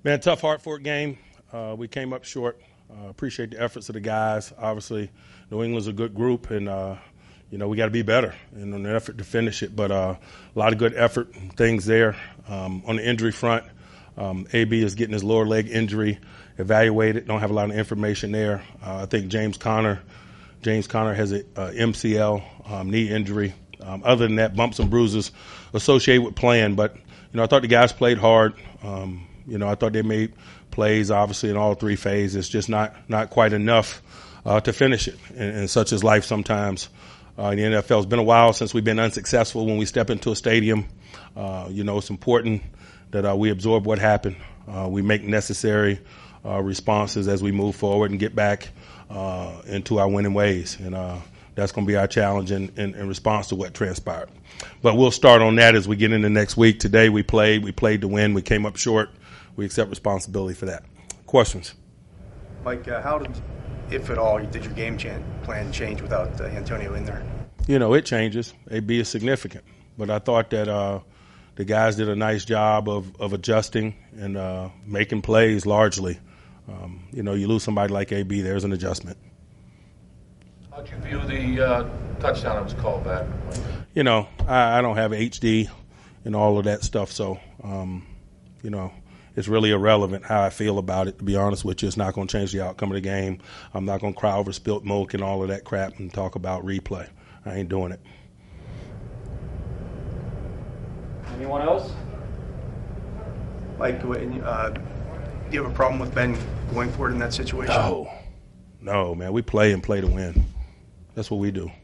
Man, tough, hard-fought game. We came up short. Appreciate the efforts of the guys. Obviously, New England's a good group, and we got to be better in an effort to finish it. But a lot of good effort and things there. On the injury front, AB is getting his lower leg injury evaluated. Don't have a lot of information there. I think James Conner has a MCL knee injury. Other than that, bumps and bruises associated with playing. But I thought the guys played hard. I thought they made plays, obviously, in all three phases. Just not quite enough to finish it. And such is life sometimes. In the NFL, it's been a while since we've been unsuccessful when we step into a stadium. It's important that we absorb what happened. We make necessary responses as we move forward and get back into our winning ways. And that's going to be our challenge in response to what transpired. But we'll start on that as we get into next week. Today we played to win. We came up short. We accept responsibility for that. Questions? Mike, how did, if at all, did your game plan change without Antonio in there? It changes. AB is significant. But I thought that the guys did a nice job of adjusting and making plays largely. You lose somebody like AB, there's an adjustment. How'd you view the touchdown that was called back? I don't have HD and all of that stuff, so, it's really irrelevant how I feel about it, to be honest with you. It's not going to change the outcome of the game. I'm not going to cry over spilt milk and all of that crap and talk about replay. I ain't doing it. Anyone else? Mike, do you have a problem with Ben going forward in that situation? No, man. We play to win. That's what we do.